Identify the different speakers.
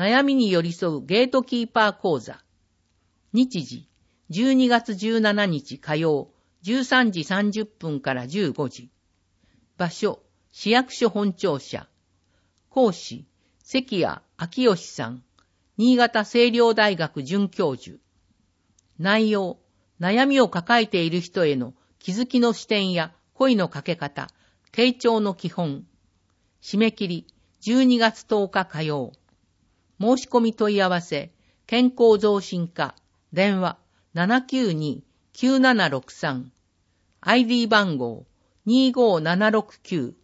Speaker 1: 悩みに寄り添うゲートキーパー講座。日時、12月17日火曜、13時30分から15時。場所、市役所本庁舎。講師、関谷昭義さん。新潟青陵大学准教授。内容、悩みを抱えている人への気づきの視点や声のかけ方、傾聴の基本。締め切り、12月10日火曜。申し込み問い合わせ、健康増進課、電話 792-9763。ID 番号 25769。